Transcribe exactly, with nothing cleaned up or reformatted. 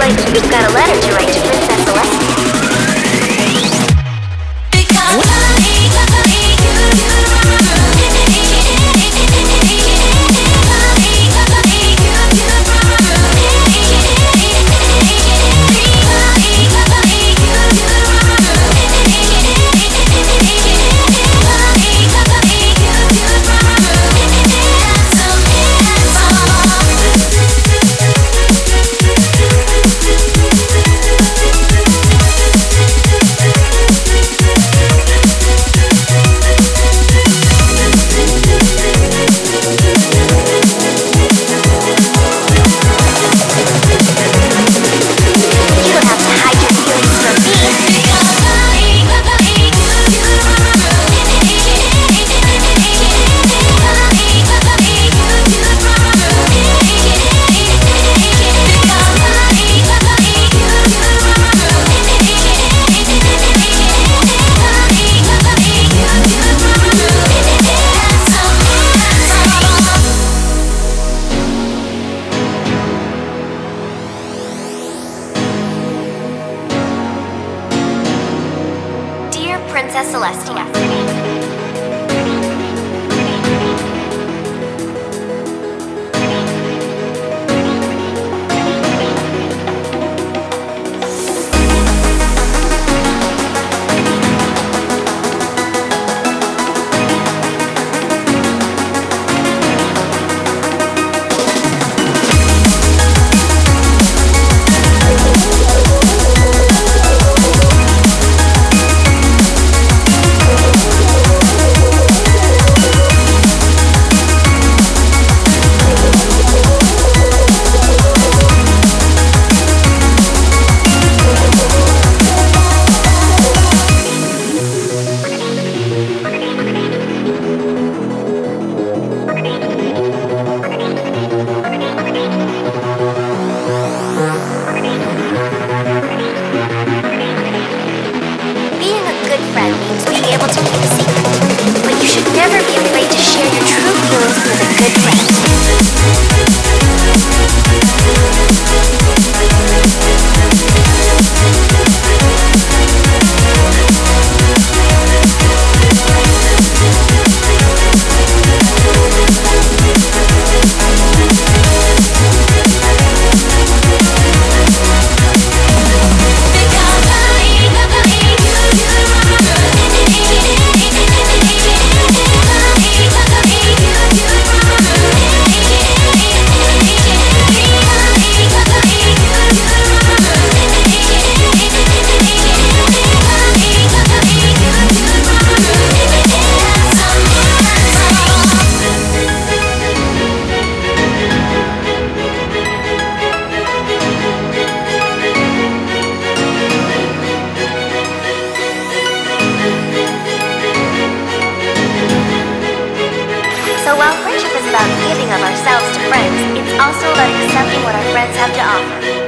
like you've got a letter to write to Princess Celestia. Princess Celestia. Able to keep a secret, but you should never be afraid to share your true feelings with a good friend. So while friendship is about giving of ourselves to friends, it's also about accepting what our friends have to offer.